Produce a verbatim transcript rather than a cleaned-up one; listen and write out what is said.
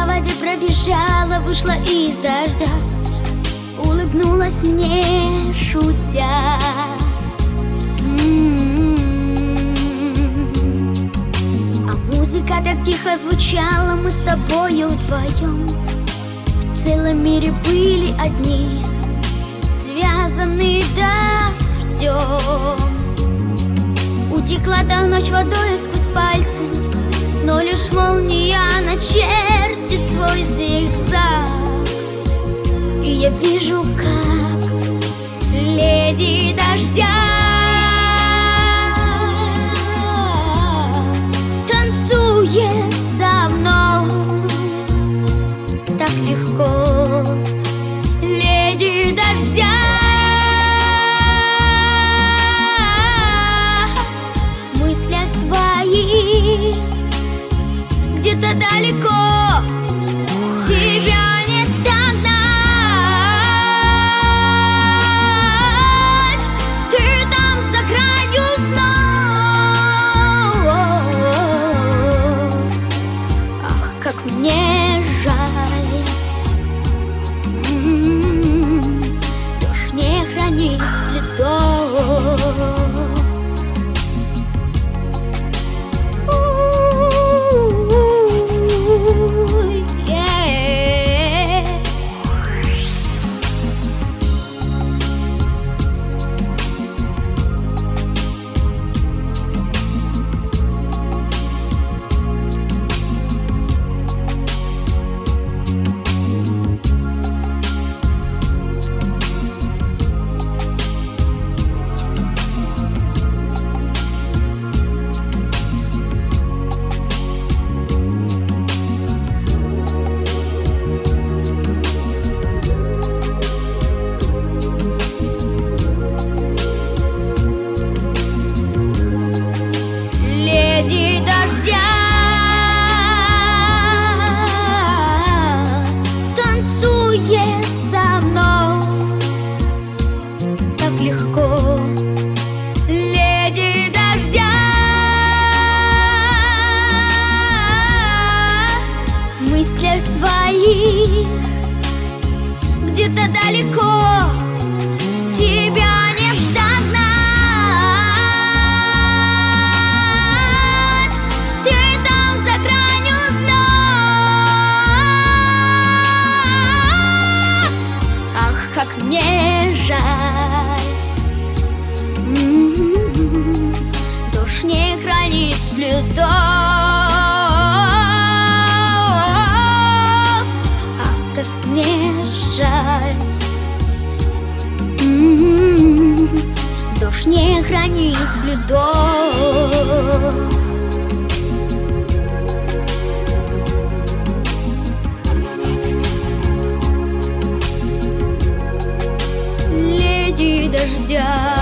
воде пробежала, вышла из дождя, улыбнулась мне, шутя. М-м-м. А музыка так тихо звучала, мы с тобою вдвоем в целом мире были одни, связанные дождем. Утекла та ночь водой сквозь пальцы, но лишь молния начертит свой зигзаг. И я вижу, как леди дождя танцует со мной так легко. Леди дождя в мыслях своих где-то далеко. Тебя не догнать, ты там за гранью снов. Ах, как мне жаль, м-м-м, дождь не хранит следов. Леди дождя танцует со мной так легко. Леди дождя в мыслях своих где-то далеко. Тебя не догнать, ты там за гранью снов. Ах, как мне жаль, м-м-м, дождь не хранит следов. Ах, как мне жаль, м-м-м, дождь не хранит следов. Леди дождя.